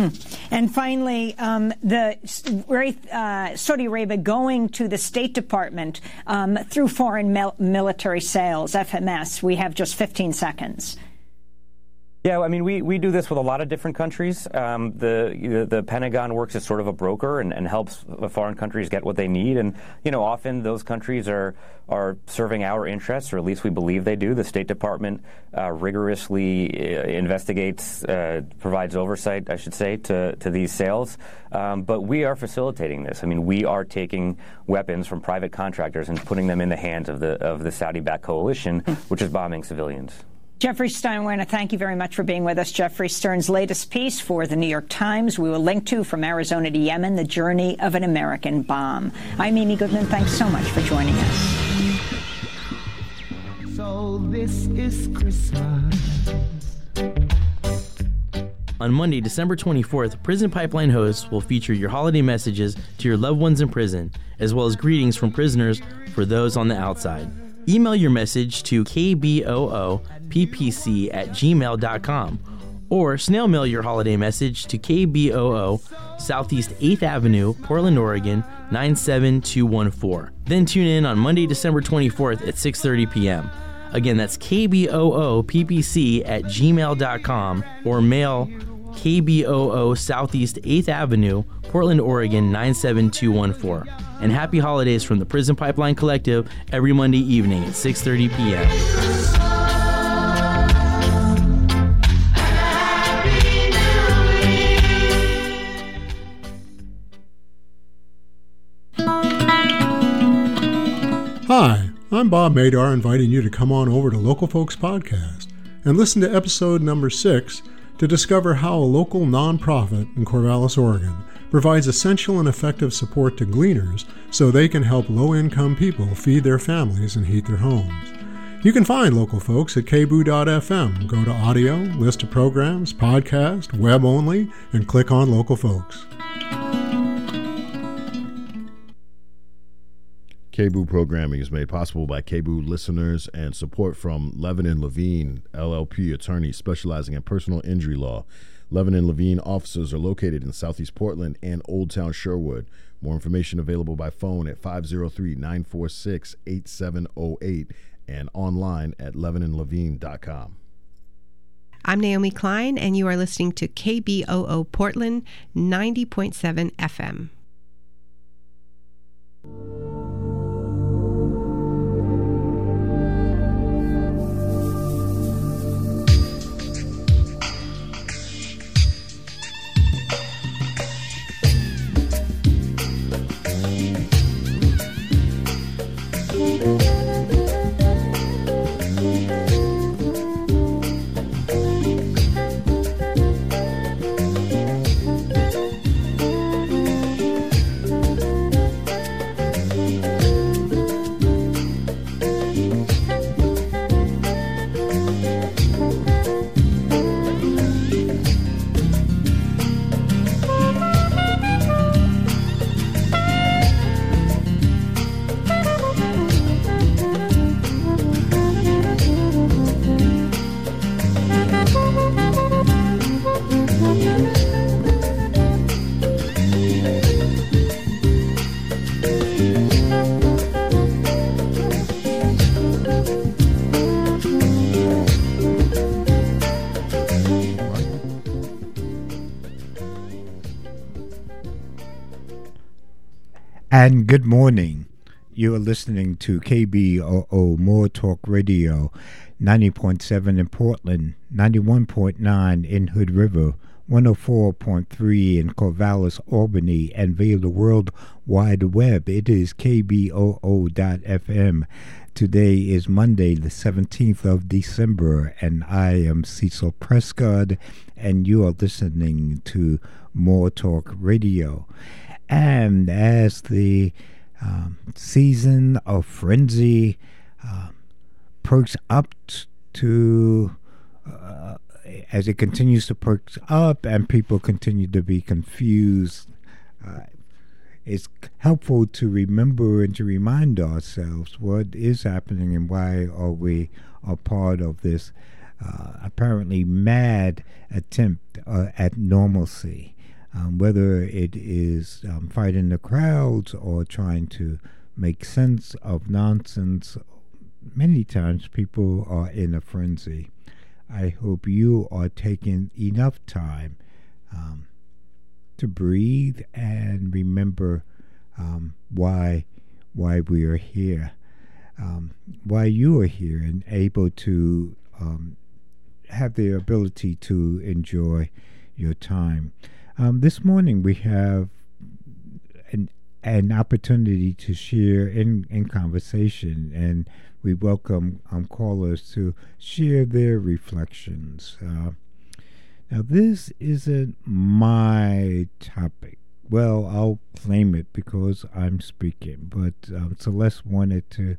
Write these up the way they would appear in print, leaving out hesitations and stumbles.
And finally, Saudi Arabia going to the State Department through foreign military sales, FMS. We have just 15 seconds. Yeah, I mean, we do this with a lot of different countries. The Pentagon works as sort of a broker and helps foreign countries get what they need. And, often those countries are serving our interests, or at least we believe they do. The State Department rigorously investigates, provides oversight, I should say, to these sales. But we are facilitating this. I mean, we are taking weapons from private contractors and putting them in the hands of the Saudi-backed coalition, which is bombing civilians. Jeffrey Steinweiner, thank you very much for being with us. Jeffrey Stern's latest piece for the New York Times we will link to, From Arizona to Yemen, The Journey of an American Bomb. I'm Amy Goodman. Thanks so much for joining us. So this is Christmas. On Monday, December 24th, Prison Pipeline hosts will feature your holiday messages to your loved ones in prison, as well as greetings from prisoners for those on the outside. Email your message to kbooppc@gmail.com or snail mail your holiday message to KBOO, Southeast 8th Avenue, Portland, Oregon, 97214. Then tune in on Monday, December 24th at 6:30 p.m. Again, that's kbooppc@gmail.com or mail KBOO, Southeast 8th Avenue, Portland, Oregon, 97214. And happy holidays from the Prison Pipeline Collective every Monday evening at 6:30 p.m. Hi, I'm Bob Madar, inviting you to come on over to Local Folks Podcast and listen to episode number 6 to discover how a local nonprofit in Corvallis, Oregon provides essential and effective support to gleaners so they can help low-income people feed their families and heat their homes. You can find Local Folks at kboo.fm. Go to audio, list of programs, podcast, web only, and click on Local Folks. KBOO programming is made possible by KBOO listeners and support from Levin & Levine, LLP attorneys specializing in personal injury law. Levin & Levine offices are located in Southeast Portland and Old Town Sherwood. More information available by phone at 503-946-8708 and online at levinandlevine.com. I'm Naomi Klein, and you are listening to KBOO Portland 90.7 FM. And good morning. You are listening to KBOO More Talk Radio, 90.7 in Portland, 91.9 in Hood River, 104.3 in Corvallis, Albany, and via the World Wide Web. It is KBOO.FM. Today is Monday, the 17th of December, and I am Cecil Prescott, and you are listening to More Talk Radio. And as the season of frenzy perks up as it continues to perk up and people continue to be confused, it's helpful to remember and to remind ourselves what is happening and why are we a part of this apparently mad attempt at normalcy. whether it is fighting the crowds or trying to make sense of nonsense. Many times people are in a frenzy. I hope you are taking enough time to breathe and remember why we are here, why you are here, and able to have the ability to enjoy your time. This morning we have an opportunity to share in conversation, and we welcome callers to share their reflections. Now, this isn't my topic. Well, I'll claim it because I'm speaking, but Celeste wanted to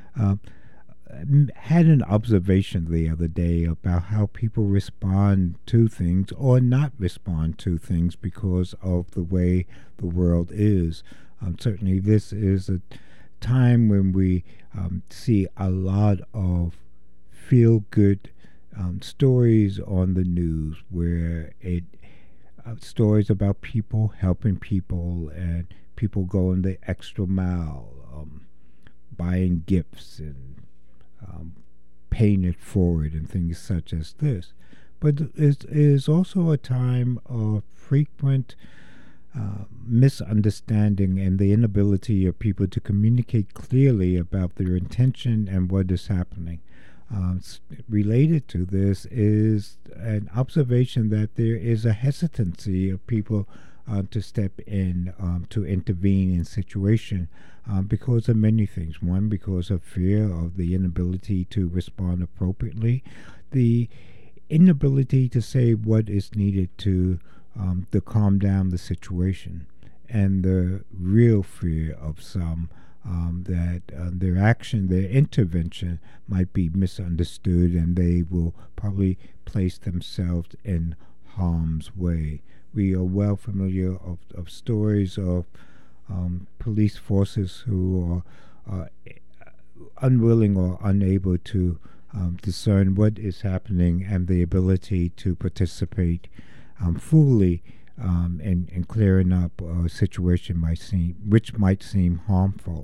had an observation the other day about how people respond to things or not respond to things because of the way the world is. Certainly, this is a time when we see a lot of feel-good stories on the news, where stories about people helping people and people going the extra mile, buying gifts and paying it forward and things such as this. But it is also a time of frequent misunderstanding and the inability of people to communicate clearly about their intention and what is happening. Related to this is an observation that there is a hesitancy of people to step in, to intervene in situation because of many things. One, because of fear of the inability to respond appropriately, the inability to say what is needed to calm down the situation, and the real fear of some that their action, their intervention might be misunderstood, and they will probably place themselves in harm's way. We are well familiar of stories of police forces who are unwilling or unable to discern what is happening, and the ability to participate fully in clearing up a situation which might seem harmful.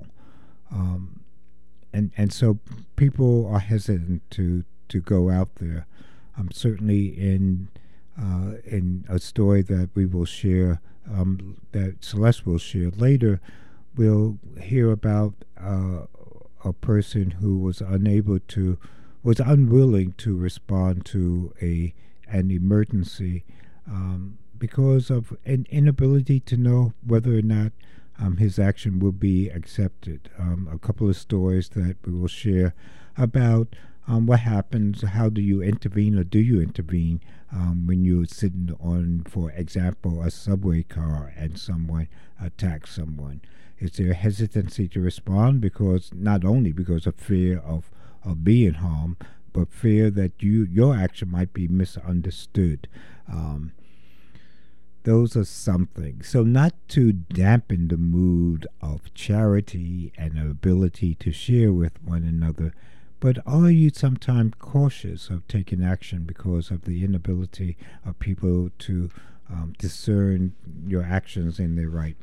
And so people are hesitant to go out there. Certainly in a story that we will share, that Celeste will share later, we'll hear about a person who was unwilling to respond to an emergency because of an inability to know whether or not his action will be accepted. A couple of stories that we will share about what happens, how do you intervene, or do you intervene when you're sitting on, for example, a subway car and someone attacks someone. Is there hesitancy to respond not only because of fear of being harmed, but fear that your action might be misunderstood? Those are something. So not to dampen the mood of charity and ability to share with one another, but are you sometimes cautious of taking action because of the inability of people to discern your actions in the right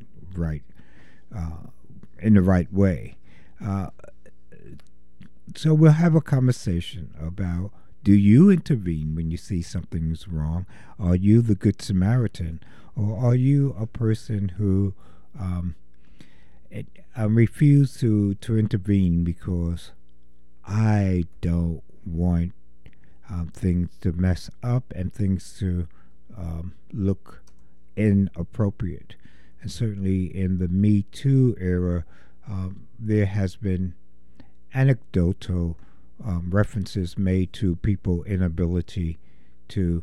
way? So we'll have a conversation about, do you intervene when you see something's wrong? Are you the Good Samaritan? Or are you a person who refuse to intervene because I don't want things to mess up and things to look inappropriate? And certainly in the Me Too era, there has been anecdotal references made to people's inability to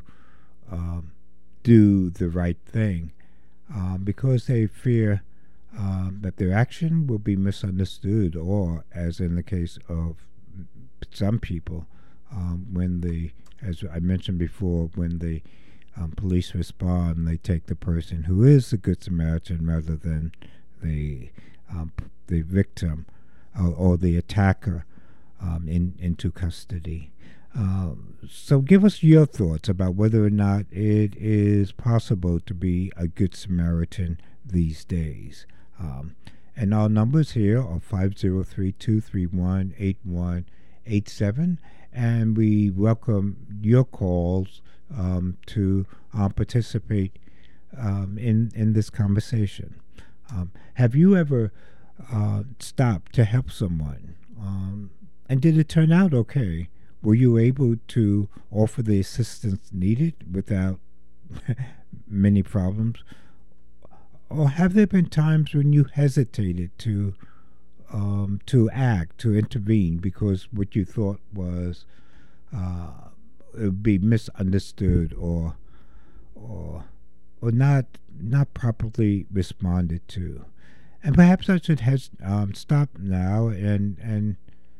do the right thing because they fear that their action will be misunderstood, or, as in the case of some people, as I mentioned before, when the police respond, they take the person who is the Good Samaritan rather than the victim or the attacker into custody. So give us your thoughts about whether or not it is possible to be a Good Samaritan these days. And our numbers here are 503-231-8187, and we welcome your calls to participate in this conversation. Have you ever stopped to help someone? And did it turn out okay? Were you able to offer the assistance needed without many problems? Or have there been times when you hesitated to act, to intervene, because what you thought was it would be misunderstood or not properly responded to? And perhaps I should stop now and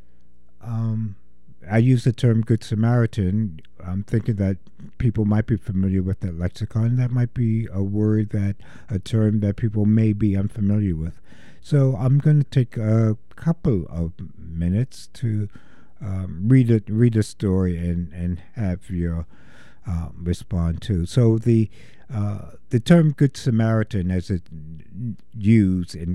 I use the term Good Samaritan. I'm thinking that people might be familiar with that lexicon. That might be a term that people may be unfamiliar with. So I'm going to take a couple of minutes to read a story and have you respond to. So the term Good Samaritan, as it used in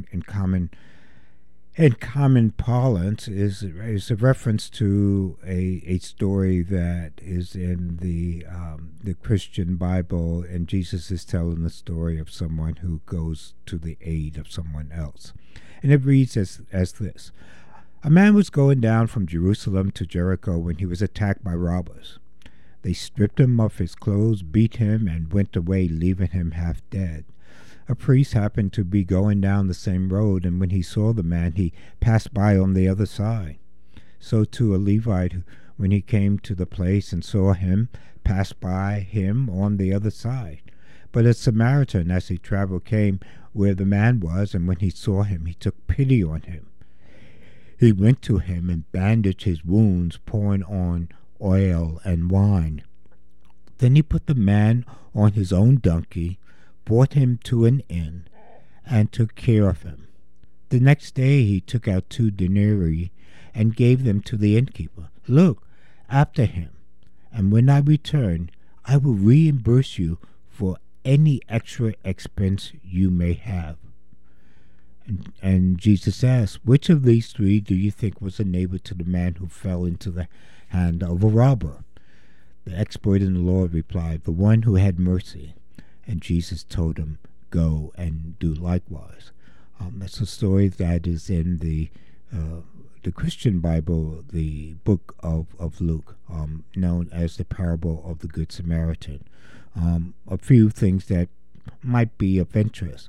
common parlance, is a reference to a story that is in the Christian Bible, and Jesus is telling the story of someone who goes to the aid of someone else. And it reads as this: A man was going down from Jerusalem to Jericho when he was attacked by robbers. They stripped him of his clothes, beat him, and went away, leaving him half dead. A priest happened to be going down the same road, and when he saw the man, he passed by on the other side. So too a Levite, when he came to the place and saw him, passed by him on the other side. But a Samaritan, as he traveled, came where the man was, and when he saw him, he took pity on him. He went to him and bandaged his wounds, pouring on oil and wine. Then he put the man on his own donkey, brought him to an inn, and took care of him. The next day he took out 2 denarii and gave them to the innkeeper. Look after him, and when I return, I will reimburse you for any extra expense you may have. And Jesus asked, which of these 3 do you think was a neighbor to the man who fell into the hand of a robber? The expert in the law replied, the one who had mercy. And Jesus told him, go and do likewise. That's a story that is in the Christian Bible, the book of Luke, known as the parable of the Good Samaritan. A few things that might be of interest.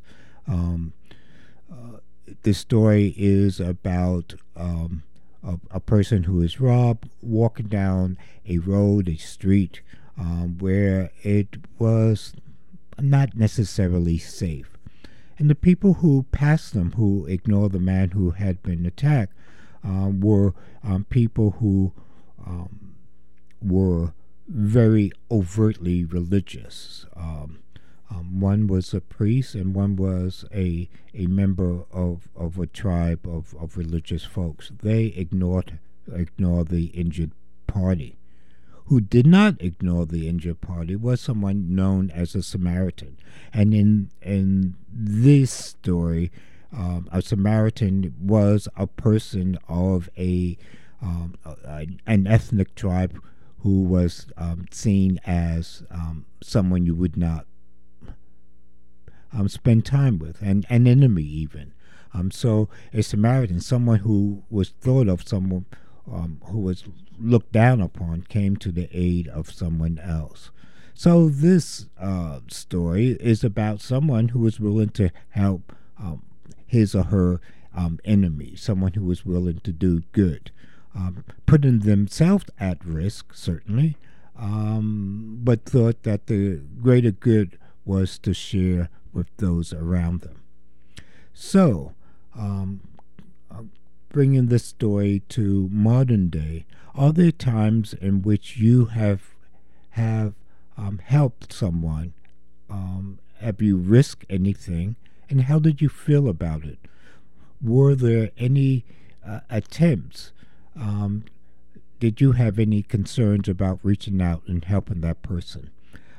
This story is about a person who is robbed, walking down a road, a street, where it was not necessarily safe. And the people who passed them, who ignored the man who had been attacked, were people who were very overtly religious. One was a priest, and one was a member of a tribe of religious folks. They ignored the injured party. Who did not ignore the injured party was someone known as a Samaritan. And in this story, a Samaritan was a person of an ethnic tribe who was seen as someone you would not spend time with, an enemy even. So a Samaritan, someone who was thought of, someone who was looked down upon, came to the aid of someone else. So this story is about someone who was willing to help his or her enemy, someone who was willing to do good, putting themselves at risk, certainly, but thought that the greater good was to share with those around them. So, bringing this story to modern day, are there times in which you have helped someone? Have you risked anything, and how did you feel about it? Were there any attempts did you have any concerns about reaching out and helping that person?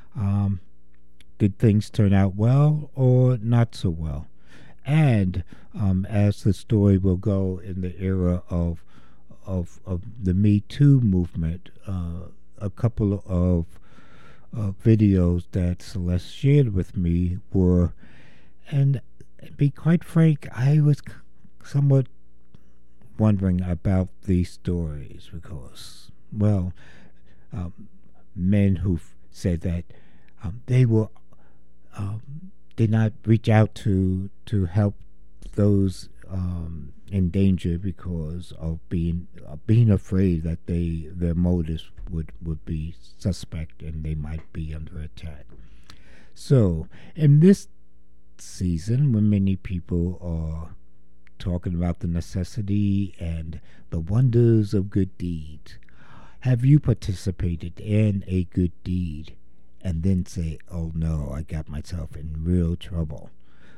Did things turn out well or not so well? And as the story will go in the era of the Me Too movement, a couple of videos that Celeste shared with me were, and to be quite frank, I was somewhat wondering about these stories because, well, men who said that they were did not reach out to help those in danger because of being afraid that their motives would be suspect and they might be under attack. So in this season, when many people are talking about the necessity and the wonders of good deeds, have you participated in a good deed and then say, oh no, I got myself in real trouble?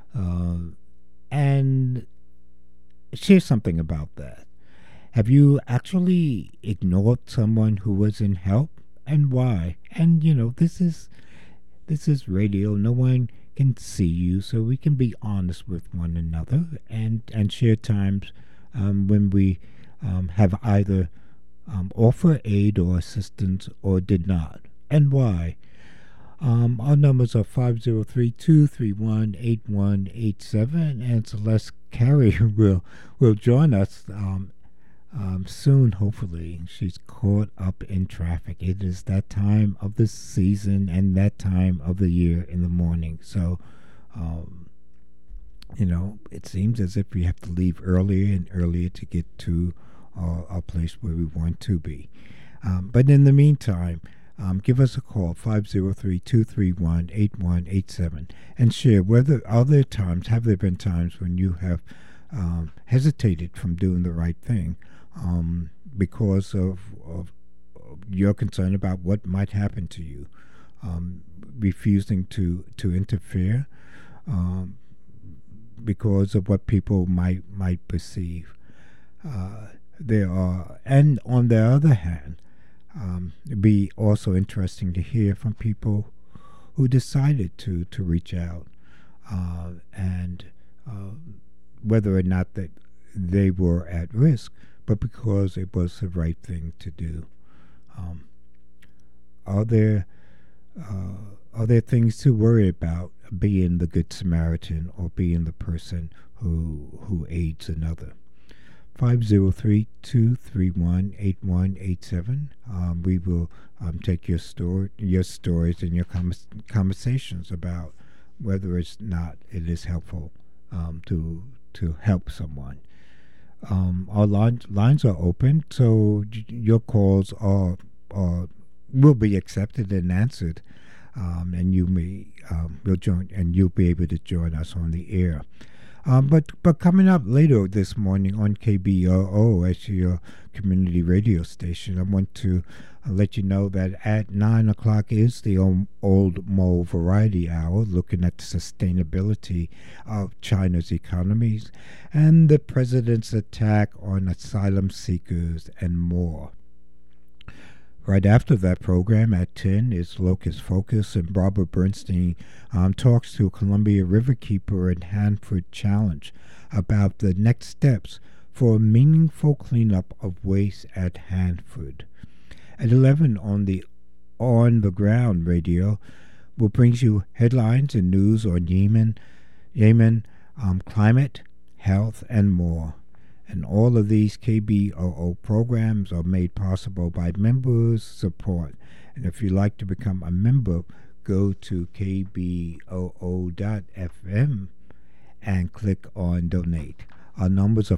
And share something about that. Have you actually ignored someone who was in help, and why? And this is radio. No one can see you, so we can be honest with one another and share times when we have either offer aid or assistance or did not, and why. Our numbers are 503-231-8187, and Celeste Carey will join us soon, hopefully. She's caught up in traffic. It is that time of the season and that time of the year in the morning. So, it seems as if we have to leave earlier and earlier to get to our place where we want to be. But in the meantime, give us a call, 503-231-8187, and share whether have there been times when you have hesitated from doing the right thing because of your concern about what might happen to you, refusing to interfere because of what people might perceive. There are, and on the other hand, it'd be also interesting to hear from people who decided to reach out and whether or not that they were at risk, but because it was the right thing to do. Are there things to worry about being the Good Samaritan or being the person who aids another? 503-231-8187. We will take your stories and your conversations about whether it is helpful to help someone. Our lines are open, so your calls will be accepted and answered, and you will join, and you'll be able to join us on the air. But coming up later this morning on KBOO, as your community radio station, I want to let you know that at 9 o'clock is the Old Mo Variety Hour, looking at the sustainability of China's economies and the president's attack on asylum seekers and more. Right after that program at 10 is Locust Focus, and Barbara Bernstein talks to Columbia Riverkeeper and Hanford Challenge about the next steps for a meaningful cleanup of waste at Hanford. At 11 on the Ground radio, will bring you headlines and news on Yemen, climate, health, and more. And all of these KBOO programs are made possible by members' support. And if you'd like to become a member, go to kboo.fm and click on Donate. Our numbers are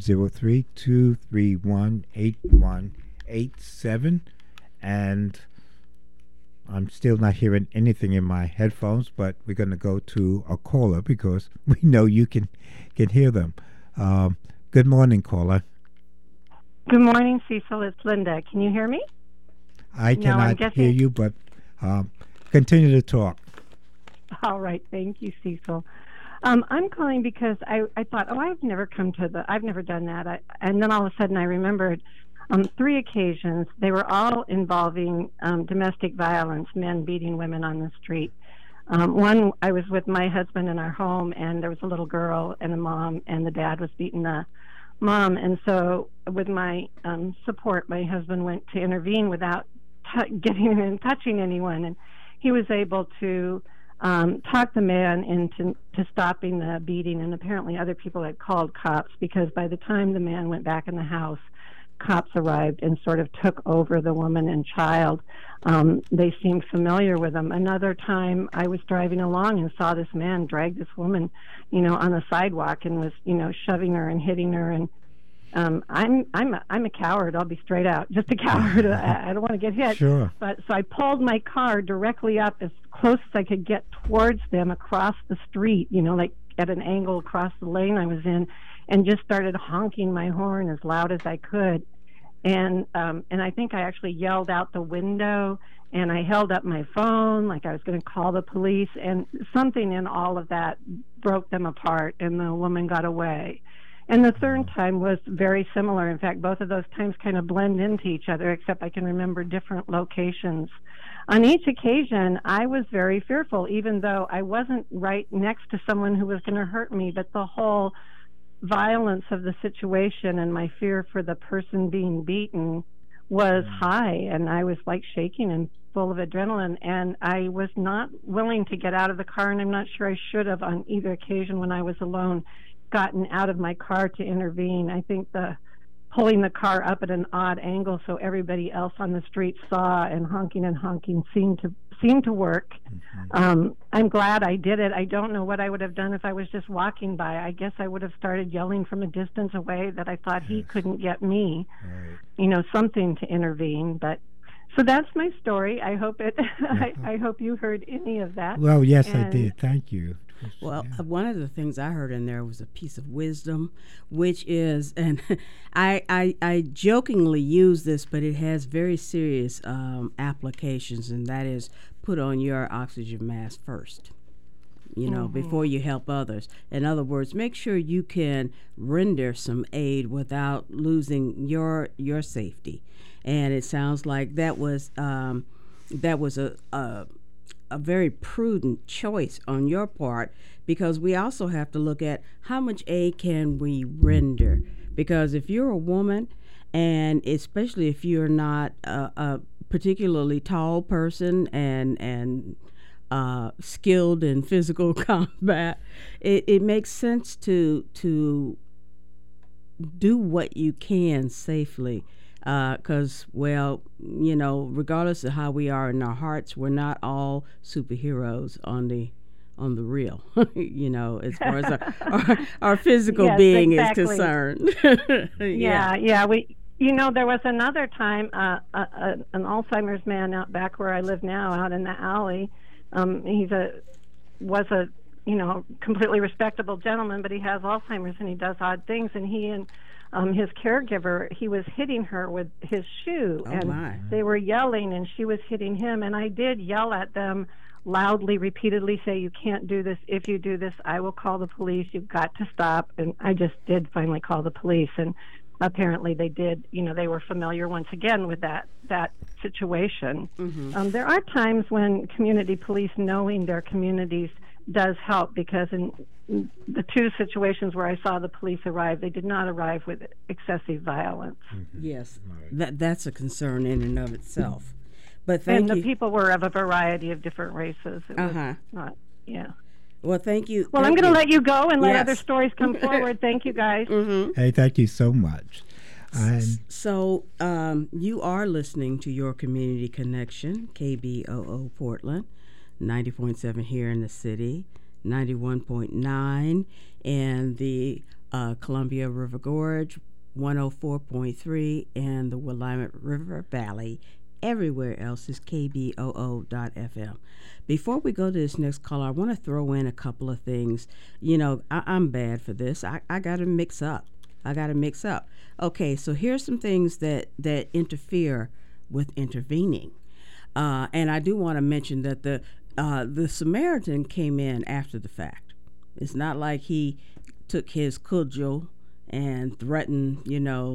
503-231-8187. And I'm still not hearing anything in my headphones, but we're going to go to a caller because we know you can hear them. Good morning, caller. Good morning, Cecil. It's Linda. Can you hear me? I cannot hear you, but continue to talk. All right. Thank you, Cecil. I'm calling because I thought, I've never done that. And then all of a sudden I remembered 3 occasions. They were all involving domestic violence, men beating women on the street. One, I was with my husband in our home, and there was a little girl and a mom, and the dad was beating the mom. And so with my support, my husband went to intervene without getting in and touching anyone. And he was able to talk the man into stopping the beating. And apparently other people had called cops, because by the time the man went back in the house, cops arrived and sort of took over the woman and child. They seemed familiar with them. Another time I was driving along and saw this man drag this woman, on the sidewalk, and was, shoving her and hitting her. And I'm a coward. I'll be straight out, just a coward. I don't want to get hit. Sure. But so I pulled my car directly up as close as I could get towards them across the street, like at an angle across the lane I was in, and just started honking my horn as loud as I could. And I think I actually yelled out the window, and I held up my phone like I was going to call the police, and something in all of that broke them apart, and the woman got away. And the third time was very similar. In fact, both of those times kind of blend into each other, except I can remember different locations. On each occasion, I was very fearful, even though I wasn't right next to someone who was going to hurt me, but the whole violence of the situation and my fear for the person being beaten was high, and I was like shaking and full of adrenaline, and I was not willing to get out of the car, and I'm not sure I should have on either occasion when I was alone gotten out of my car to intervene. I think the pulling the car up at an odd angle so everybody else on the street saw, and honking seemed to work. I'm glad I did it. I don't know what I would have done if I was just walking by. I guess I would have started yelling from a distance away that I thought he couldn't get me, something to intervene. But so that's my story. I hope I hope you heard any of that. Well, yes, I did. Thank you. Well, one of the things I heard in there was a piece of wisdom, which is, and I jokingly use this, but it has very serious applications, and that is put on your oxygen mask first, before you help others. In other words, make sure you can render some aid without losing your safety. And it sounds like that was a very prudent choice on your part, because we also have to look at how much aid can we render. Because if you're a woman, and especially if you're not a particularly tall person and skilled in physical combat, it makes sense to do what you can safely. Because, regardless of how we are in our hearts, we're not all superheroes on the real, as far as our physical being is concerned. Yeah. There was another time, an Alzheimer's man out back where I live now, out in the alley. Was a completely respectable gentleman, but he has Alzheimer's and he does odd things, and he and his caregiver, he was hitting her with his shoe, they were yelling, and she was hitting him, and I did yell at them loudly, repeatedly, say, you can't do this. If you do this, I will call the police. You've got to stop. And I just did finally call the police, and apparently they did. They were familiar once again with that situation. There are times when community police knowing their communities does help, because in the 2 situations where I saw the police arrive, they did not arrive with excessive violence. Yes, that's a concern in and of itself. But the people were of a variety of different races. It was not, Well, thank you. Well, I'm going to let you go and let other stories come forward. Thank you, guys. Hey, thank you so much. So you are listening to Your Community Connection, KBOO Portland, 90.7 here in the city, 91.9 in the Columbia River Gorge, 104.3 in the Willamette River Valley. Everywhere else is KBOO.FM. Before we go to this next caller, I want to throw in a couple of things. I'm bad for this. I got to mix up. Okay, so here's some things that interfere with intervening. And I do want to mention that the Samaritan came in after the fact. It's not like he took his cudgel and threatened,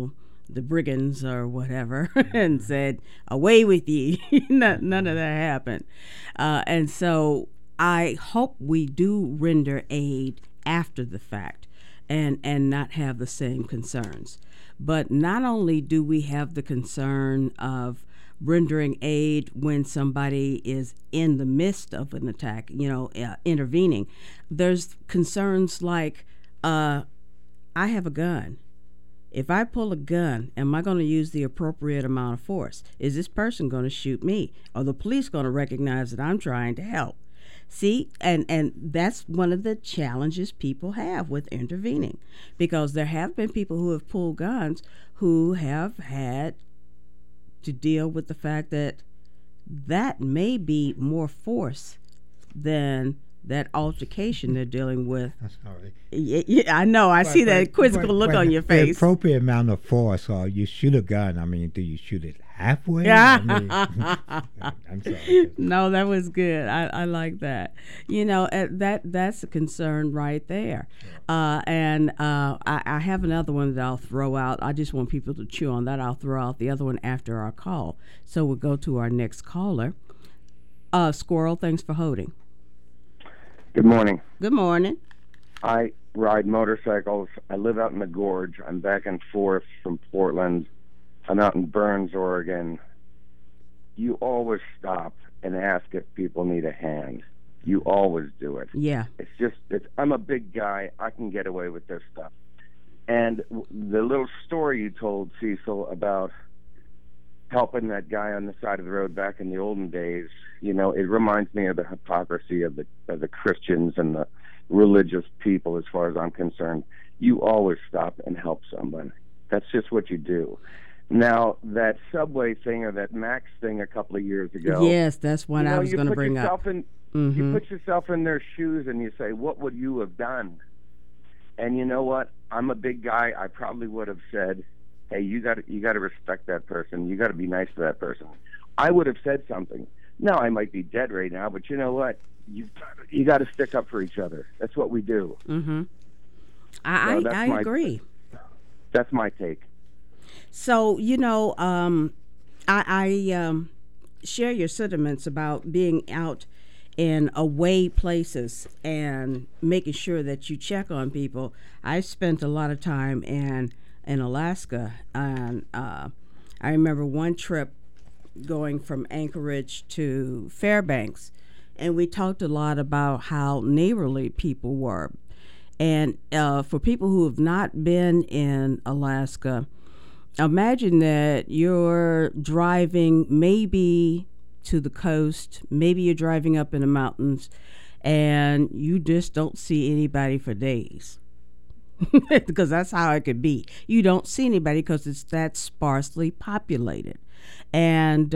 the brigands or whatever and said, away with ye. None of that happened. And so I hope we do render aid after the fact and not have the same concerns. But not only do we have the concern of rendering aid when somebody is in the midst of an attack, intervening, there's concerns like, I have a gun. If I pull a gun, am I going to use the appropriate amount of force? Is this person going to shoot me? Are the police going to recognize that I'm trying to help? See, and that's one of the challenges people have with intervening, because there have been people who have pulled guns who have had to deal with the fact that that may be more force than that altercation they're dealing with. I'm sorry. Yeah, I know. I see that quizzical look on your face. The appropriate amount of force, or you shoot a gun, I mean, do you shoot it halfway? I'm sorry. No, that was good. I like that. That's a concern right there. And I have another one that I'll throw out. I just want people to chew on that. I'll throw out the other one after our call. So we'll go to our next caller. Squirrel, thanks for holding. Good morning. Good morning. I ride motorcycles. I live out in the Gorge. I'm back and forth from Portland. I'm out in Burns, Oregon. You always stop and ask if people need a hand. You always do it. Yeah. I'm a big guy. I can get away with this stuff. And the little story you told, Cecil, about helping that guy on the side of the road back in the olden days, it reminds me of the hypocrisy of the Christians and the religious people as far as I'm concerned. You always stop and help somebody. That's just what you do. Now, that Subway thing or that Max thing a couple of years ago. Yes, that's what I was going to bring up. You put yourself in their shoes and you say, what would you have done? And you know what? I'm a big guy. I probably would have said, hey, you got to respect that person. You got to be nice to that person. I would have said something. Now, I might be dead right now, but you know what? You got to stick up for each other. That's what we do. Mm-hmm. I agree. That's my take. So, I share your sentiments about being out in away places and making sure that you check on people. I spent a lot of time in Alaska, and I remember one trip going from Anchorage to Fairbanks, and we talked a lot about how neighborly people were. And for people who have not been in Alaska, imagine that you're driving maybe to the coast, maybe you're driving up in the mountains, and you just don't see anybody for days. Because that's how it could be. You don't see anybody because it's that sparsely populated. And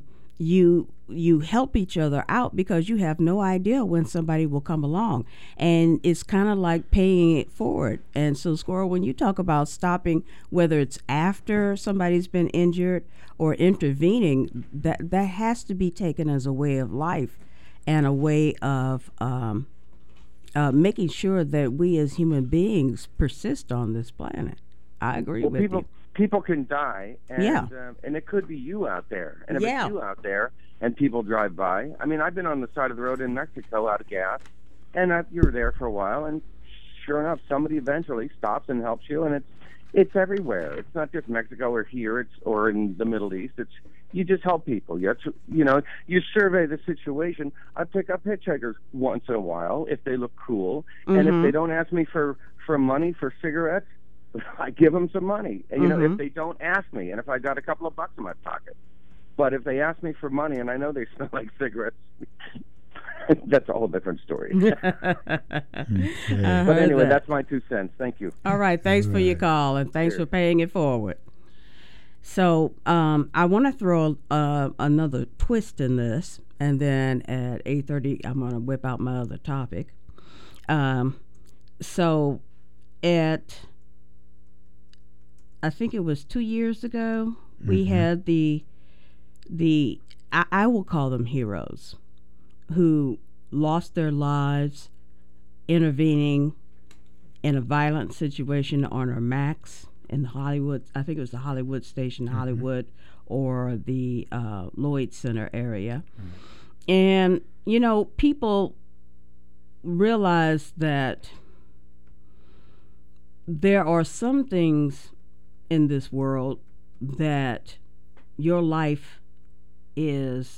you help each other out because you have no idea when somebody will come along. And it's kind of like paying it forward. And so, Squirrel, when you talk about stopping, whether it's after somebody's been injured or intervening, that has to be taken as a way of life and a way of making sure that we as human beings persist on this planet. I agree with you. People can die, and and it could be you out there. And if it's you out there and people drive by, I mean, I've been on the side of the road in Mexico out of gas, and you're there for a while, and sure enough, somebody eventually stops and helps you, and it's everywhere. It's not just Mexico or here, or in the Middle East. You just help people. You survey the situation. I pick up hitchhikers once in a while if they look cool, and if they don't ask me for money for cigarettes, I give them some money. And, if they don't ask me, and if I got a couple of bucks in my pocket. But if they ask me for money and I know they smell like cigarettes, that's a whole different story. But anyway, that's my 2 cents. Thank you. All right. Thanks for your call, and thanks for paying it forward. So I want to throw another twist in this, and then at 8:30, I'm going to whip out my other topic. So I think it was 2 years ago, we had I will call them heroes, who lost their lives intervening in a violent situation on our Max in Hollywood. I think it was the Hollywood station, Hollywood, or the Lloyd Center area. And, you know, people realize that there are some things in this world that your life is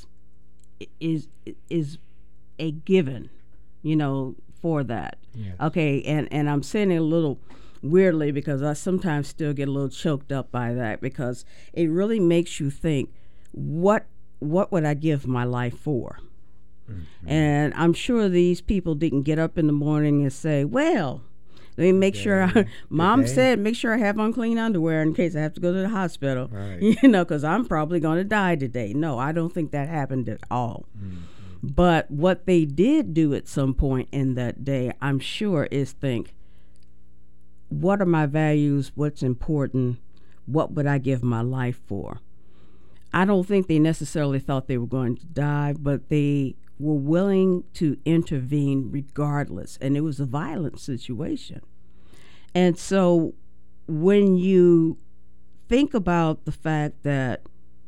a given, you know, for that. Yes. Okay, and I'm saying it a little weirdly because I sometimes still get a little choked up by that, because it really makes you think, what would I give my life for? And I'm sure these people didn't get up in the morning and say, well, let me make sure Mom said make sure I have on clean underwear in case I have to go to the hospital, you know, because I'm probably going to die today. No, I don't think that happened at all. But what they did do at some point in that day, I'm sure, is think, what are my values? What's important? What would I give my life for? I don't think they necessarily thought they were going to die, but they were willing to intervene regardless. And it was a violent situation. And so when you think about the fact that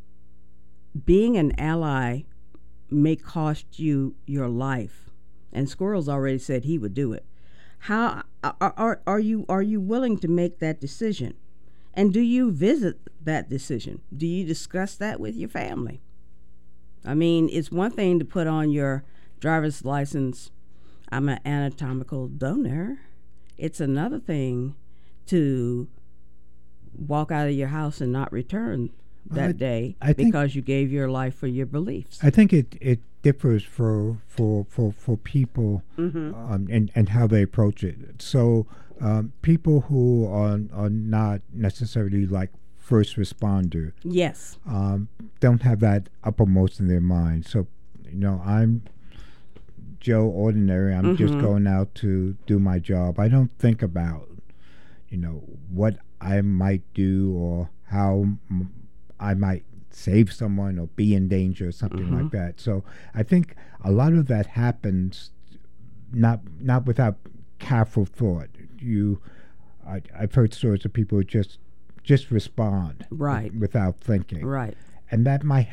being an ally may cost you your life, and Squirrels already said he would do it, how are you willing to make that decision? And do you visit that decision? Do you discuss that with your family? I mean, it's one thing to put on your driver's license, I'm an anatomical donor. It's another thing to walk out of your house and not return that day because you gave your life for your beliefs. I think it differs for people and how they approach it. So people who are not necessarily like first responder, yes, don't have that uppermost in their mind. So, you know, I'm Joe Ordinary. I'm just going out to do my job. I don't think about, you know, what I might do or how I might save someone or be in danger or something like that. So I think a lot of that happens not without careful thought. I've heard stories of people who just respond without thinking. Right. And that might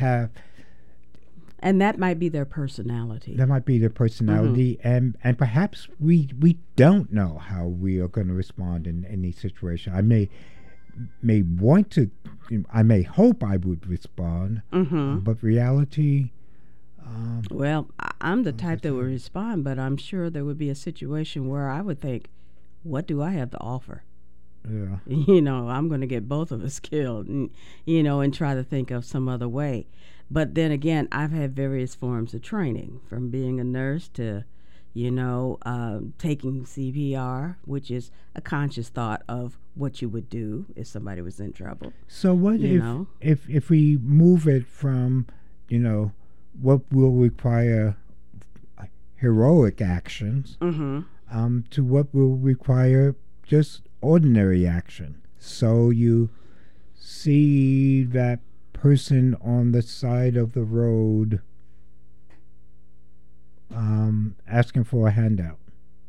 be their personality. That might be their personality, and perhaps we don't know how we are going to respond in any situation. I may want to, I may hope I would respond, but reality. Well, I'm the type that would respond, but I'm sure there would be a situation where I would think, what do I have to offer? Yeah. You know, I'm going to get both of us killed, and, you know, and try to think of some other way. But then again, I've had various forms of training, from being a nurse to, you know, taking CPR, which is a conscious thought of what you would do if somebody was in trouble. So what if we move it from, you know, what will require heroic actions to what will require just ordinary action? So you see that person on the side of the road asking for a handout.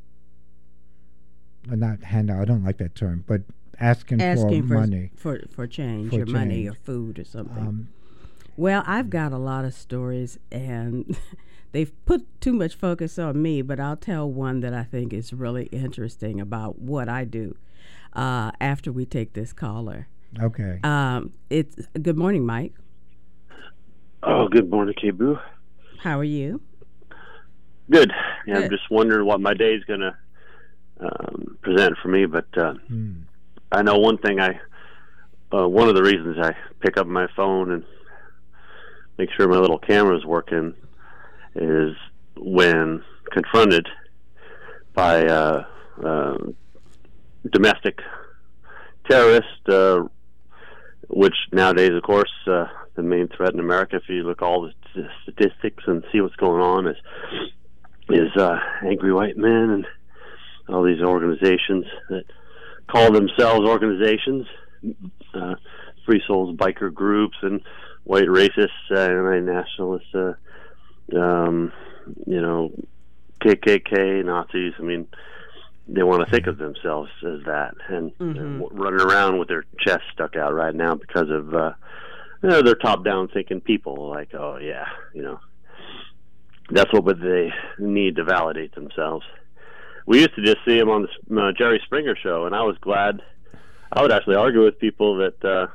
Not handout, I don't like that term, but asking for money. For change, or money or food or something. Well, I've got a lot of stories, and they've put too much focus on me, but I'll tell one that I think is really interesting about what I do after we take this caller. Okay. It's good morning, Mike. Oh, good morning, Kebu. How are you? Good. Yeah, I'm just wondering what my day's going to present for me, but I know one thing. One of the reasons I pick up my phone and make sure my little camera's working is when confronted by domestic terrorists, which nowadays, of course, the main threat in America, if you look at all the statistics and see what's going on, is angry white men and all these organizations that call themselves organizations, Free Souls biker groups and white racists, anti-nationalists, you know, KKK, Nazis. I mean, they want to think of themselves as that, and they're running around with their chest stuck out right now because of they're top-down thinking people. Like, oh yeah, that's what they need to validate themselves. We used to just see them on the Jerry Springer show, and I was glad. I would actually argue with people that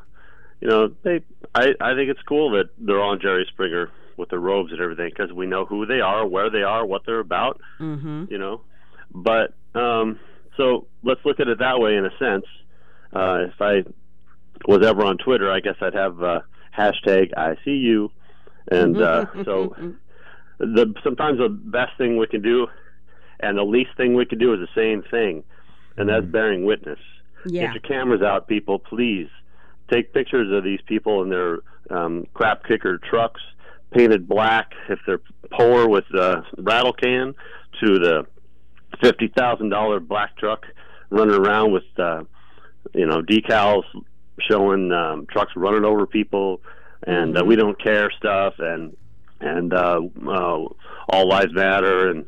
I think it's cool that they're on Jerry Springer with their robes and everything, because we know who they are, where they are, what they're about. But so let's look at it that way in a sense. If I was ever on Twitter, I guess I'd have hashtag I see you, and so sometimes the best thing we can do and the least thing we can do is the same thing, and that's bearing witness. Get your cameras out, people, please. Take pictures of these people in their crap kicker trucks, painted black if they're poor with a rattle can, to the $50,000 black truck running around with decals showing trucks running over people and we don't care stuff and all lives matter, and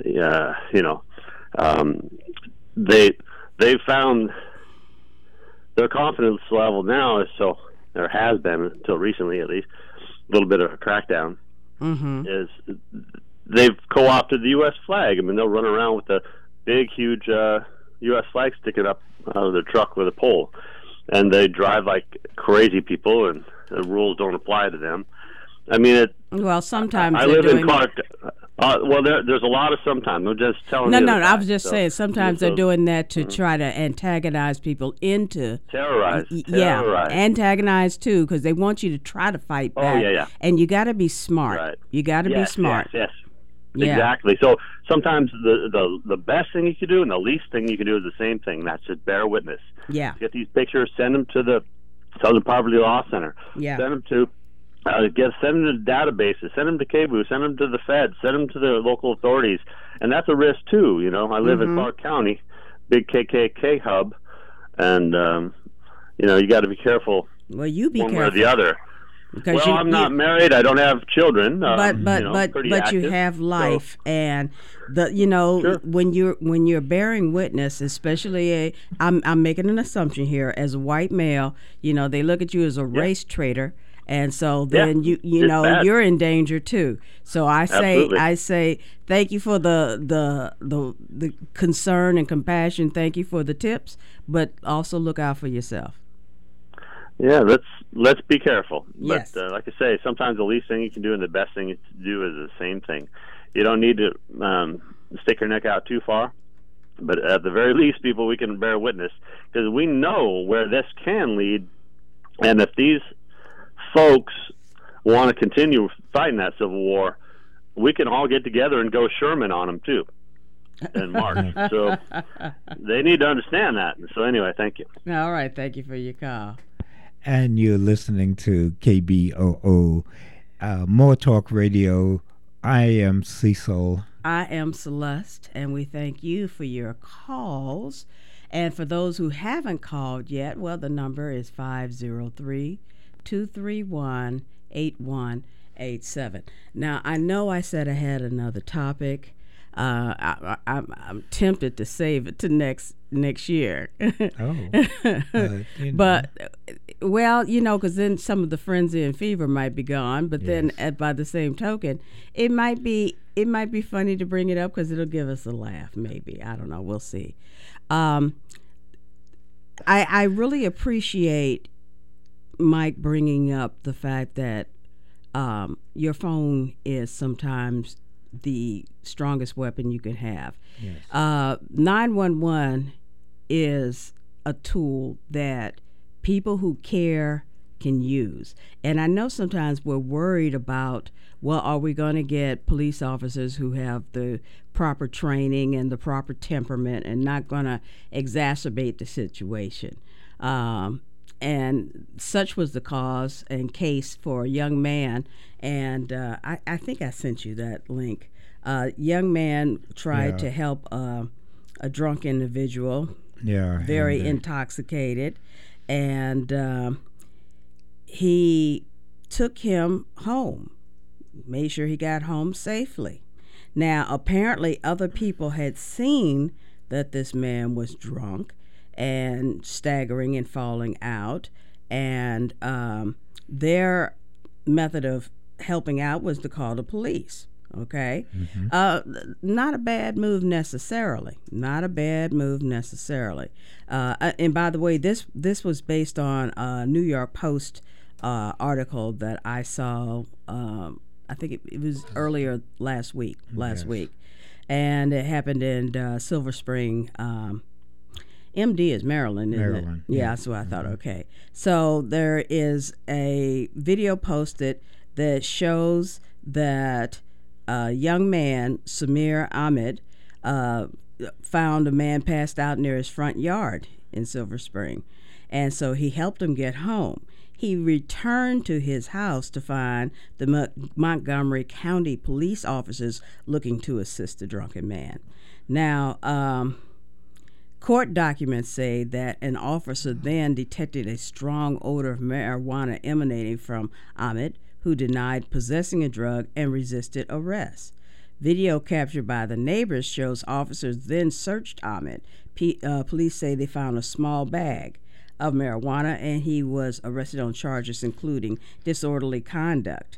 they've found their confidence level now is so, or has been until recently at least, a little bit of a crackdown, is they've co-opted the U.S. flag. I mean, they'll run around with a big, huge U.S. flag sticking up out of their truck with a pole, and they drive like crazy people, and the rules don't apply to them. I mean, sometimes I live in Clark. There's a lot of sometimes. I'm just telling you. No, I was just saying sometimes they're doing that to try to antagonize people into terrorize. Antagonize too, because they want you to try to fight back. And you got to be smart. Right. You got to be smart. Yes. Exactly. So sometimes the best thing you can do and the least thing you can do is the same thing. That's just bear witness. Yeah. Get these pictures, send them to the Southern Poverty Law Center. Yeah. Send them to. Send them to databases, send them to KBOO, send them to the feds, send them to the local authorities, and that's a risk too. I live in Clark County, big KKK hub, and you got to be careful. Well, you be one careful. way or the other. Because I'm not married. I don't have children. But you have life, and when you're bearing witness, especially I'm making an assumption here as a white male. They look at you as a race traitor. And so then you're in danger too. So I say thank you for the concern and compassion. Thank you for the tips, but also look out for yourself. Yeah, let's be careful. Yes. But like I say, sometimes the least thing you can do and the best thing to do is the same thing. You don't need to stick your neck out too far. But at the very least, people, we can bear witness, because we know where this can lead, and if these folks want to continue fighting that civil war, we can all get together and go Sherman on them too in March. So they need to understand that. So anyway, thank you. All right, thank you for your call. And you're listening to KBOO More Talk Radio. I am Cecil. I am Celeste, and we thank you for your calls. And for those who haven't called yet, well, the number is 503-231-8187. Now, I know I said I had another topic. I'm tempted to save it to next year. But because then some of the frenzy and fever might be gone. But then, by the same token, it might be funny to bring it up because it'll give us a laugh. Maybe, I don't know. We'll see. I really appreciate Mike bringing up the fact that your phone is sometimes the strongest weapon you can have. Yes. 911 is a tool that people who care can use. And I know sometimes we're worried about, well, are we going to get police officers who have the proper training and the proper temperament and not going to exacerbate the situation? And such was the cause and case for a young man. And I think I sent you that link. Young man tried to help a drunk individual, very intoxicated, and he took him home, made sure he got home safely. Now, apparently other people had seen that this man was drunk and staggering and falling out, and their method of helping out was to call the police. Okay, not a bad move necessarily. Not a bad move necessarily. And by the way, this was based on a New York Post article that I saw. I think it was earlier last week. And it happened in Silver Spring. MD is Maryland, isn't it? Yeah, that's what I thought. Okay, so there is a video posted that shows that a young man, Samir Ahmed, found a man passed out near his front yard in Silver Spring. And so he helped him get home. He returned to his house to find the Montgomery County police officers looking to assist the drunken man. Now, court documents say that an officer then detected a strong odor of marijuana emanating from Ahmed, who denied possessing a drug and resisted arrest. Video captured by the neighbors shows officers then searched Ahmed. Police say they found a small bag of marijuana, and he was arrested on charges including disorderly conduct.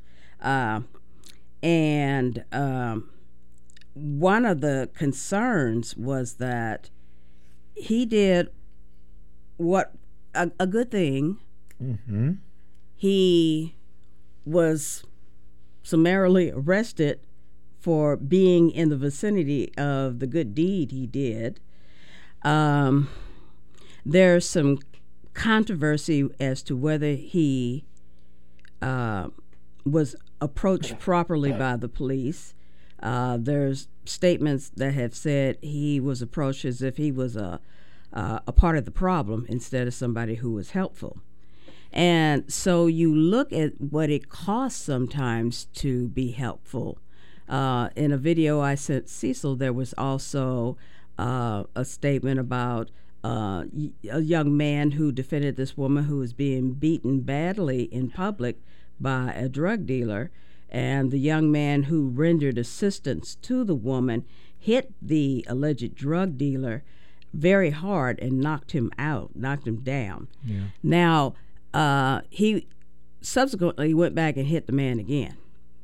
And one of the concerns was that he did what a good thing. Mm-hmm. He was summarily arrested for being in the vicinity of the good deed he did. There's some controversy as to whether he was approached properly by the police. There's statements that have said he was approached as if he was a part of the problem instead of somebody who was helpful. And so you look at what it costs sometimes to be helpful. In a video I sent Cecil, there was also a statement about a young man who defended this woman who was being beaten badly in public by a drug dealer. And the young man who rendered assistance to the woman hit the alleged drug dealer very hard and knocked him down. Yeah. Now, he subsequently went back and hit the man again.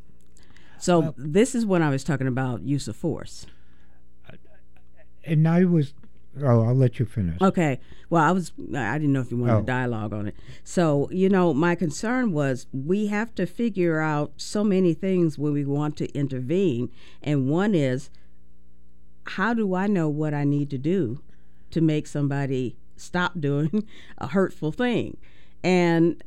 So this is when I was talking about use of force. And I'll let you finish. Okay. Well, I didn't know if you wanted a dialogue on it. So, my concern was we have to figure out so many things when we want to intervene. And one is, how do I know what I need to do to make somebody stop doing a hurtful thing? And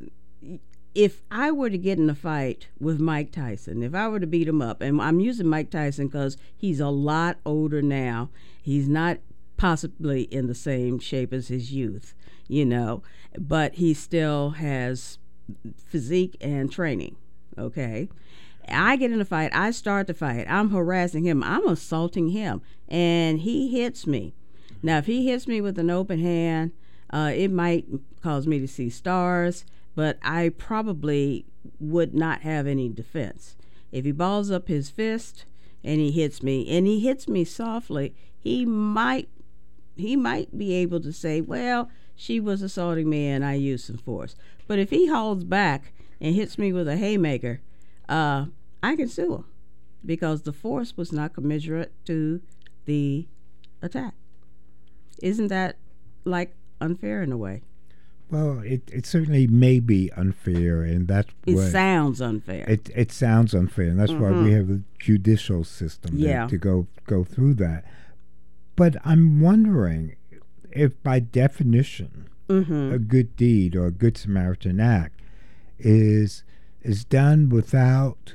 if I were to get in a fight with Mike Tyson, if I were to beat him up, and I'm using Mike Tyson because he's a lot older now, he's not possibly in the same shape as his youth, but he still has physique and training, okay? I get in a fight, I start the fight, I'm harassing him, I'm assaulting him, and he hits me. Now, if he hits me with an open hand, it might cause me to see stars, but I probably would not have any defense. If he balls up his fist and he hits me softly, he might be able to say, well, she was assaulting me and I used some force. But if he holds back and hits me with a haymaker, I can sue him because the force was not commensurate to the attack. Isn't that unfair in a way? Well, it certainly may be unfair, and that's it sounds unfair. It sounds unfair, and that's why we have a judicial system to go through that. But I'm wondering if, by definition, a good deed or a Good Samaritan act is done without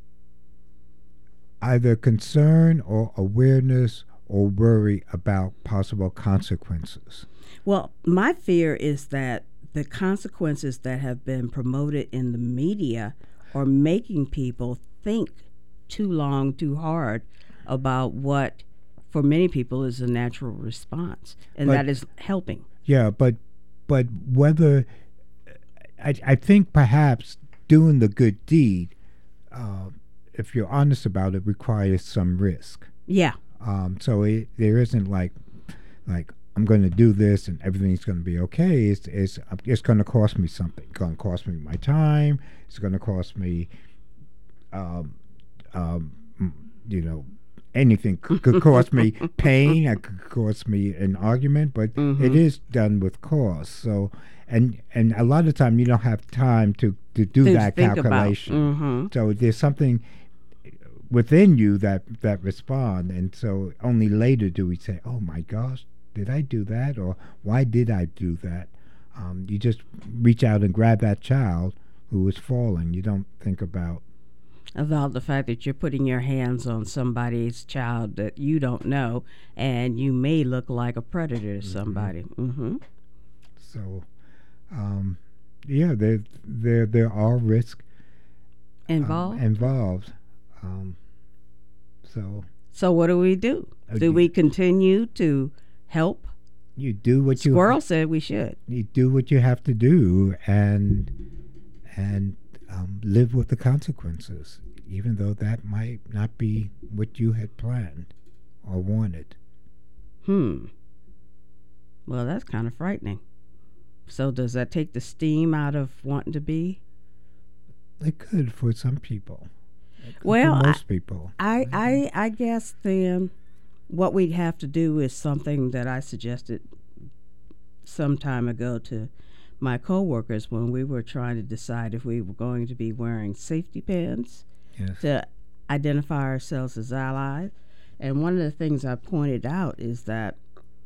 either concern or awareness or worry about possible consequences. Well, my fear is that the consequences that have been promoted in the media are making people think too long, too hard about what, for many people, is a natural response, and that is helping. Yeah, but whether I think perhaps doing the good deed, if you're honest about it, requires some risk. Yeah. So there isn't like I'm going to do this and everything's going to be okay. It's going to cost me something. It's going to cost me my time. It's going to cost me, anything could cost me pain. It could cost me an argument, but it is done with cost. So, and a lot of time you don't have time to do that calculation. So there's something within you that respond, and so only later do we say, "Oh my gosh, did I do that?" or "Why did I do that?" You just reach out and grab that child who is falling. You don't think about the fact that you're putting your hands on somebody's child that you don't know, and you may look like a predator to somebody. So, there are risks involved. So what do we do? Do we continue to help? You do what Squirrel said we should. You do what you have to do, and live with the consequences, even though that might not be what you had planned or wanted. Well, that's kind of frightening. So does that take the steam out of wanting to be? It could for some people. Well, for most people. I guess then what we'd have to do is something that I suggested some time ago to my coworkers when we were trying to decide if we were going to be wearing safety pins to identify ourselves as allies. And one of the things I pointed out is that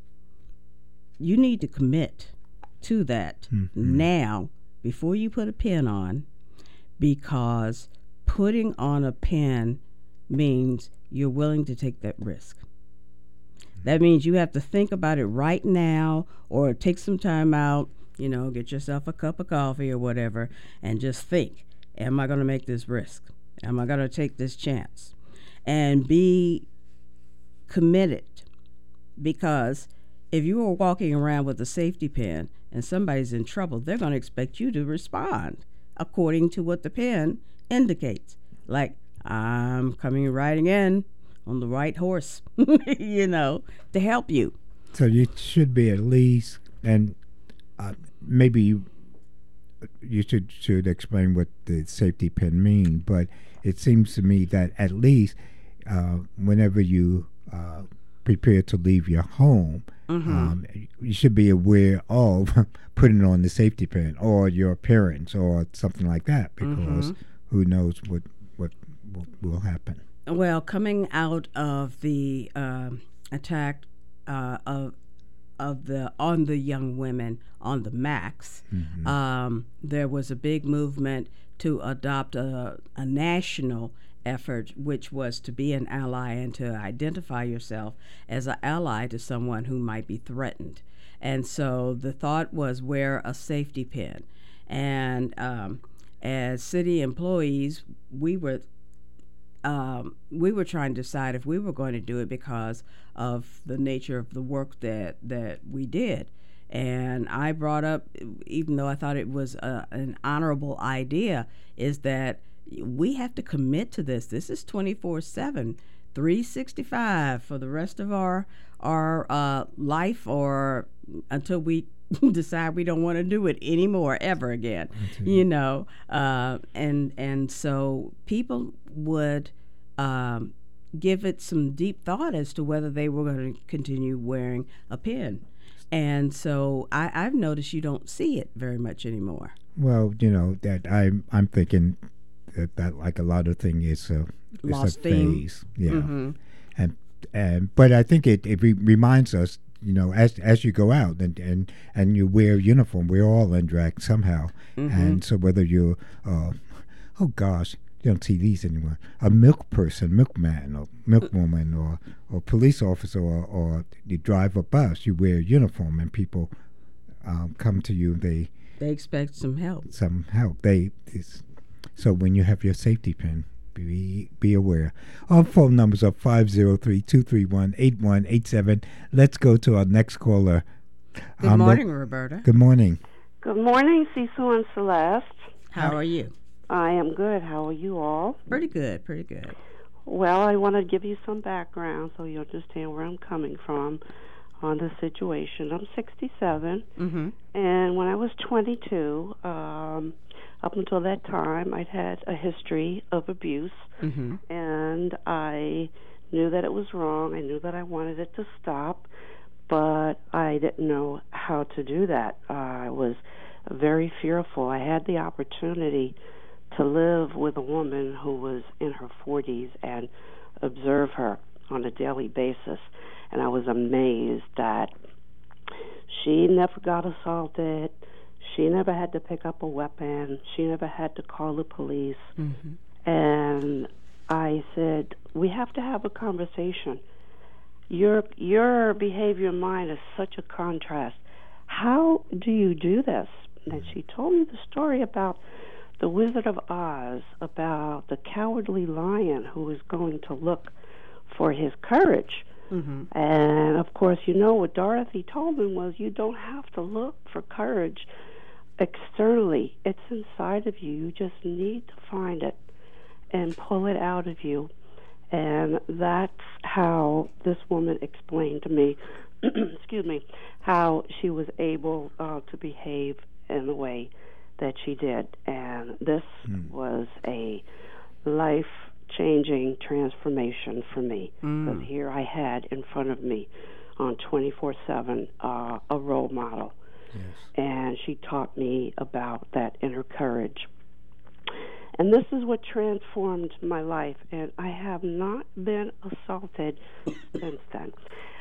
you need to commit to that now before you put a pin on, because putting on a pin means you're willing to take that risk. That means you have to think about it right now, or take some time out, get yourself a cup of coffee or whatever, and just think, am I going to make this risk? Am I going to take this chance? And be committed, because if you are walking around with a safety pin and somebody's in trouble, they're going to expect you to respond according to what the pin indicates. Like, I'm riding in on the right horse, to help you. So you should be at least, and maybe you should explain what the safety pin means, but it seems to me that at least whenever you prepare to leave your home, you should be aware of putting on the safety pin, or your parents, or something like that, because who knows what will happen. Well, coming out of the attack on the young women on the Max, there was a big movement to adopt a national effort, which was to be an ally and to identify yourself as an ally to someone who might be threatened. And so the thought was, wear a safety pin. And as city employees, we were trying to decide if we were going to do it because of the nature of the work that we did. And I brought up, even though I thought it was an honorable idea, is that we have to commit to this. This is 24/7, 365 for the rest of our life, or until we decide we don't want to do it anymore ever again. And so people would give it some deep thought as to whether they were going to continue wearing a pin. And so I've noticed you don't see it very much anymore. Well, that I'm thinking that like a lot of things, it's a phase. Yeah. And but I think it reminds us, as you go out and you wear uniform, we're all in drag somehow. And so whether you're oh gosh, you don't see these anymore, a milkman or milkwoman, or police officer, or you drive a bus, you wear a uniform, and people come to you, they expect some help. So when you have your safety pin, be aware. Our phone numbers are 503-231-8187. Let's go to our next caller. Good morning, Roberta. Good morning. Good morning, Cecil and Celeste. How are you? I am good. How are you all? Pretty good. Well, I want to give you some background so you understand where I'm coming from. on the situation. I'm 67, mm-hmm. and when I was 22, up until that time, I'd had a history of abuse, mm-hmm. and I knew that it was wrong. I knew that I wanted it to stop, but I didn't know how to do that. I was very fearful. I had the opportunity to live with a woman who was in her 40s and observe her on a daily basis, and I was amazed that she never got assaulted. She never had to pick up a weapon. She never had to call the police. Mm-hmm. And I said, we have to have a conversation. Your behavior and mine is such a contrast. How do you do this? And she told me the story about the Wizard of Oz, about the cowardly lion who was going to look for his courage. Mm-hmm. And, of course, you know what Dorothy told him was you don't have to look for courage externally. It's inside of you. You just need to find it and pull it out of you. And that's how this woman explained to me, excuse me, how she was able to behave in the way that she did. And this was a life-changing transformation for me. Because here I had in front of me on 24/7 a role model. Yes. And she taught me about that inner courage. And this is what transformed my life, and I have not been assaulted since then.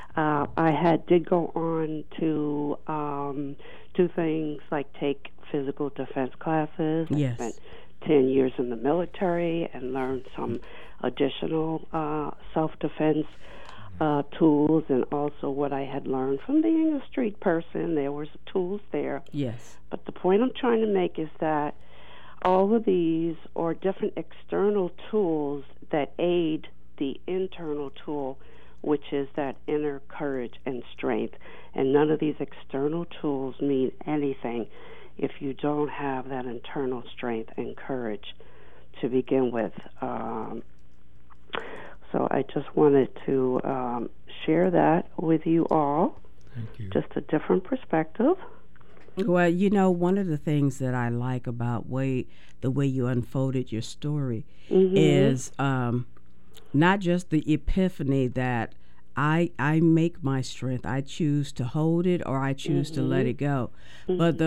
I did go on to do things like take physical defense classes. Yes. I spent 10 years in the military and learned some additional self-defense tools, and also what I had learned from being a street person. There was tools there. Yes. But the point I'm trying to make is that all of these are different external tools that aid the internal tool, which is that inner courage and strength. And none of these external tools mean anything if you don't have that internal strength and courage to begin with. So I just wanted to share that with you all. Thank you. Just a different perspective. Well, you know, one of the things that I like about the way you unfolded your story is not just the epiphany that I make my strength. I choose to hold it or I choose to let it go. But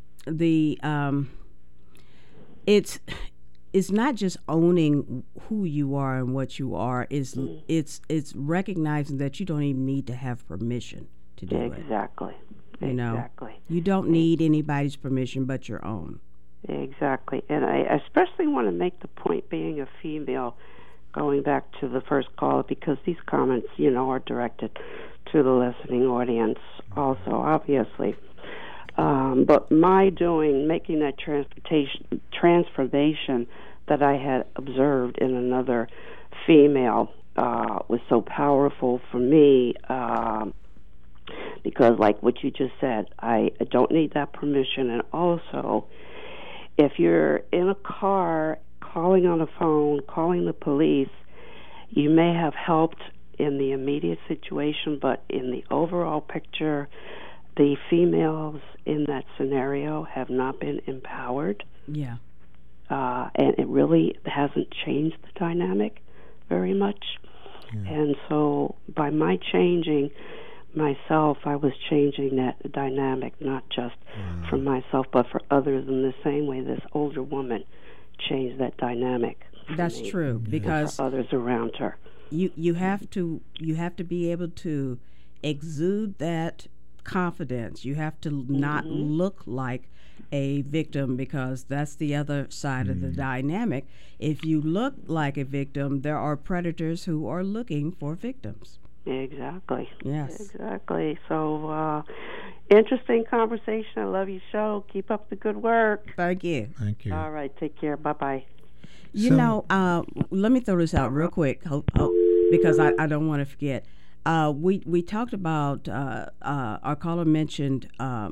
it's not just owning who you are and what you are. It's recognizing that you don't even need to have permission to do it. Exactly. You know, Exactly. you don't need anybody's permission but your own. Exactly. And I especially want to make the point, being a female, going back to the first call, because these comments, you know, are directed to the listening audience also, obviously. But making that transformation that I had observed in another female was so powerful for me. Because, like what you just said, I don't need that permission. And also, if you're in a car, calling on a phone, calling the police, you may have helped in the immediate situation, but in the overall picture, the females in that scenario have not been empowered. Yeah. And it really hasn't changed the dynamic very much. Yeah. And so by my changing myself, I was changing that dynamic, not just for myself, but for others in the same way this older woman changed that dynamic. That's true, because for others around her. You have to be able to exude that confidence. You have to not look like a victim, because that's the other side of the dynamic. If you look like a victim, there are predators who are looking for victims. Exactly. Yes. Exactly. So, interesting conversation. I love your show. Keep up the good work. Thank you. Thank you. All right. Take care. Bye-bye. You know, let me throw this out real quick, because I don't want to forget. We talked about, our caller mentioned,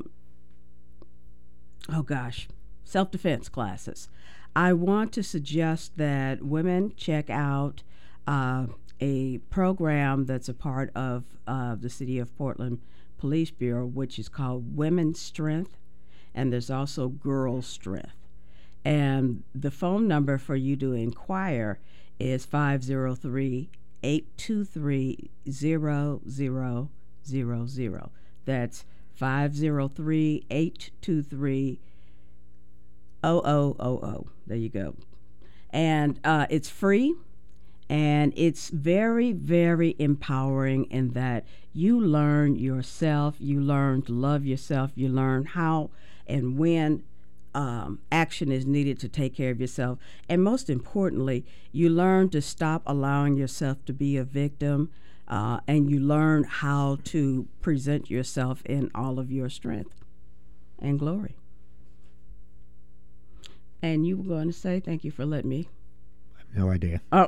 self-defense classes. I want to suggest that women check out a program that's a part of the City of Portland Police Bureau, which is called Women's Strength, and there's also Girls Strength. And the phone number for you to inquire is 503-823-0000. That's 503-823-0000. There you go. And it's free, and it's very, very empowering in that you learn yourself, you learn to love yourself, you learn how and when action is needed to take care of yourself. And most importantly, you learn to stop allowing yourself to be a victim, and you learn how to present yourself in all of your strength and glory. And you were going to say, thank you for letting me. No idea. Oh,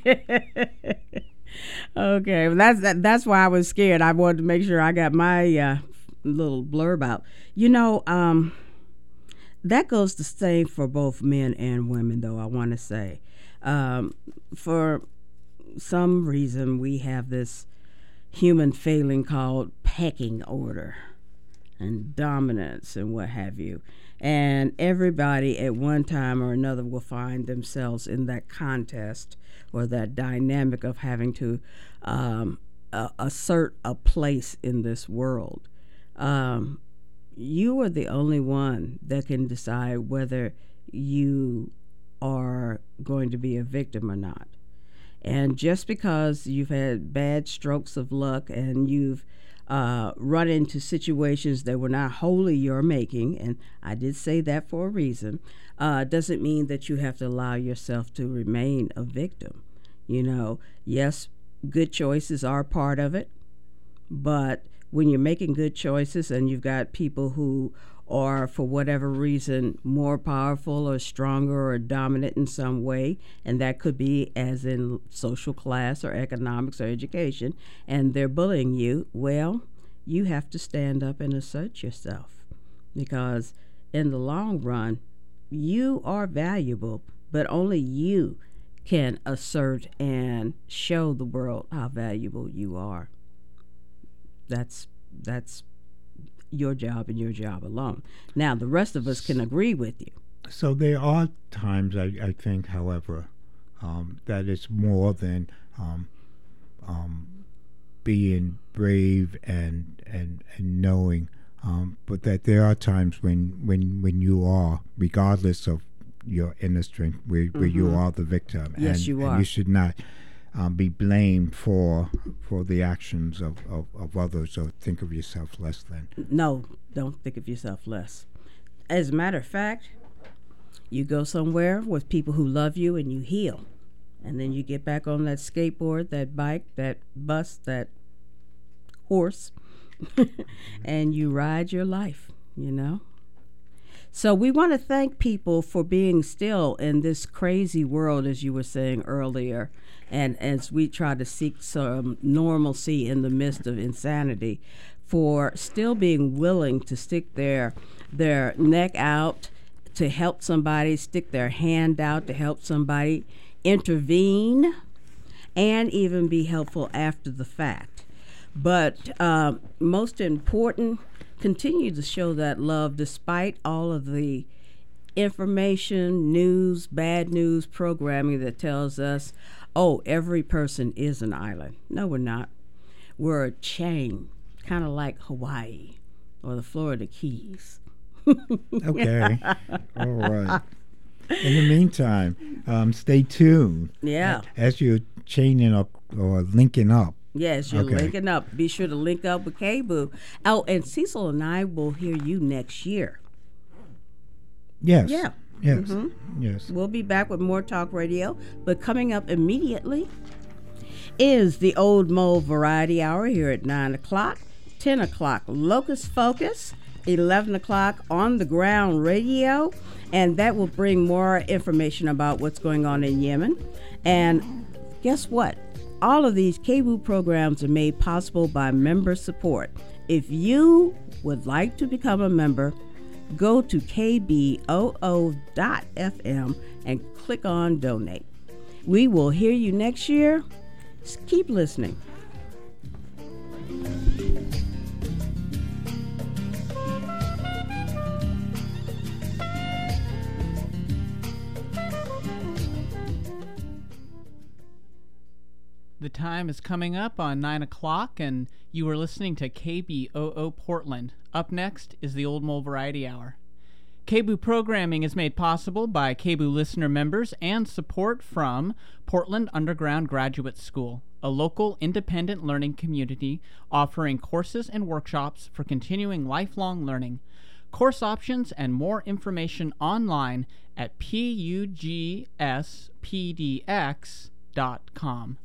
okay. Well, that's why I was scared. I wanted to make sure I got my little blurb out. You know, that goes the same for both men and women, though, I want to say. For some reason, we have this human failing called pecking order and dominance and what have you. And everybody at one time or another will find themselves in that contest or that dynamic of having to assert a place in this world. You are the only one that can decide whether you are going to be a victim or not. And just because you've had bad strokes of luck and you've run into situations that were not wholly your making, and I did say that for a reason, doesn't mean that you have to allow yourself to remain a victim. You know, yes, good choices are part of it, but when you're making good choices and you've got people who are, for whatever reason, more powerful or stronger or dominant in some way, and that could be as in social class or economics or education, and they're bullying you, well, you have to stand up and assert yourself, because in the long run, you are valuable, but only you can assert and show the world how valuable you are. That's your job and your job alone. Now, the rest of us can agree with you. So there are times, I think, however, that it's more than being brave and knowing, but that there are times when you are, regardless of your inner strength, where you are the victim. Yes, you are. And you should not be blamed for the actions of others, or think of yourself less than. No, don't think of yourself less. As a matter of fact, you go somewhere with people who love you and you heal. And then you get back on that skateboard, that bike, that bus, that horse, and you ride your life, you know? So we want to thank people for being still in this crazy world, as you were saying earlier, and as we try to seek some normalcy in the midst of insanity, for still being willing to stick their neck out to help somebody, stick their hand out to help somebody, intervene, and even be helpful after the fact. But most important, continue to show that love despite all of the information, news, bad news programming that tells us, oh, every person is an island. No, we're not. We're a chain, kind of like Hawaii or the Florida Keys. Okay. All right. In the meantime, stay tuned. Yeah. As you're chaining up or linking up. Yes, you're linking up. Be sure to link up with KBOO. Oh, and Cecil and I will hear you next year. Yes. Yeah. Yes. Mm-hmm. Yes. We'll be back with more talk radio, but coming up immediately is the Old Mole Variety Hour here at 9 o'clock, 10 o'clock Locust Focus, 11 o'clock On the Ground Radio, and that will bring more information about what's going on in Yemen. And guess what? All of these KBOO programs are made possible by member support. If you would like to become a member, go to kboo.fm and click on donate. We will hear you next year. Just keep listening. The time is coming up on 9 o'clock, and you are listening to KBOO Portland. Up next is the Old Mole Variety Hour. KBOO programming is made possible by KBOO listener members and support from Portland Underground Graduate School, a local independent learning community offering courses and workshops for continuing lifelong learning. Course options and more information online at pugspdx.com.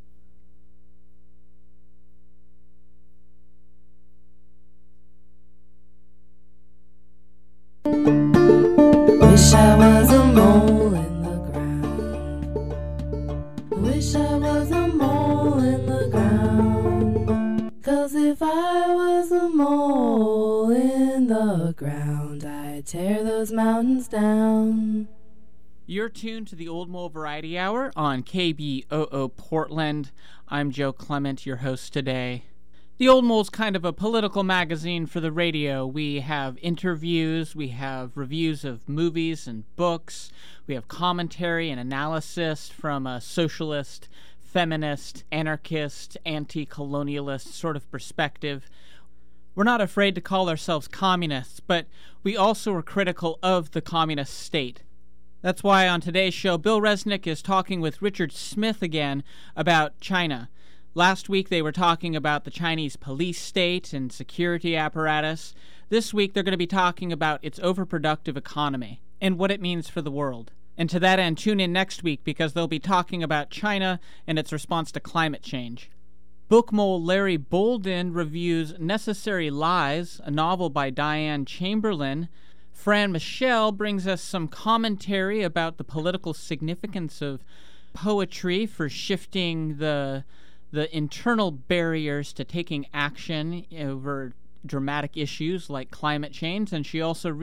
Wish I was a mole in the ground. Wish I was a mole in the ground. 'Cause if I was a mole in the ground, I'd tear those mountains down. You're tuned to the Old Mole Variety Hour on KBOO Portland. I'm Joe Clement, your host today. The Old Mole's kind of a political magazine for the radio. We have interviews, we have reviews of movies and books, we have commentary and analysis from a socialist, feminist, anarchist, anti-colonialist sort of perspective. We're not afraid to call ourselves communists, but we also are critical of the communist state. That's why on today's show, Bill Resnick is talking with Richard Smith again about China. Last week they were talking about the Chinese police state and security apparatus. This week they're going to be talking about its overproductive economy and what it means for the world. And to that end, tune in next week because they'll be talking about China and its response to climate change. Book mole Larry Bolden reviews Necessary Lies, a novel by Diane Chamberlain. Fran Michelle brings us some commentary about the political significance of poetry for shifting the internal barriers to taking action over dramatic issues like climate change, and she also